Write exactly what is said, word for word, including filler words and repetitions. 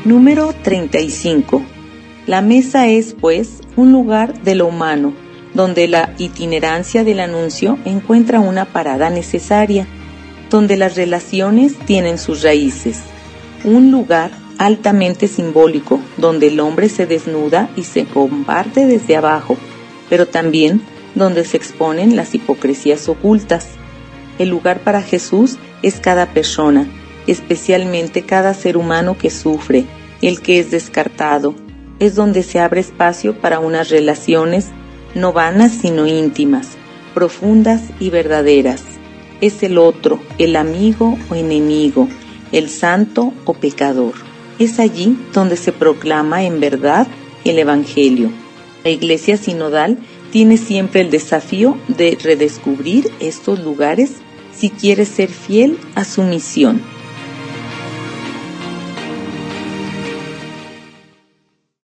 Número treinta y cinco. La mesa es, pues, un lugar de lo humano, donde la itinerancia del anuncio encuentra una parada necesaria, donde las relaciones tienen sus raíces. Un lugar altamente simbólico, donde el hombre se desnuda y se comparte desde abajo, pero también donde se exponen las hipocresías ocultas. El lugar para Jesús es cada persona, especialmente cada ser humano que sufre, el que es descartado. Es donde se abre espacio para unas relaciones no vanas sino íntimas, profundas y verdaderas. Es el otro, el amigo o enemigo, el santo o pecador. Es allí donde se proclama en verdad el Evangelio. La Iglesia Sinodal tiene siempre el desafío de redescubrir estos lugares si quiere ser fiel a su misión.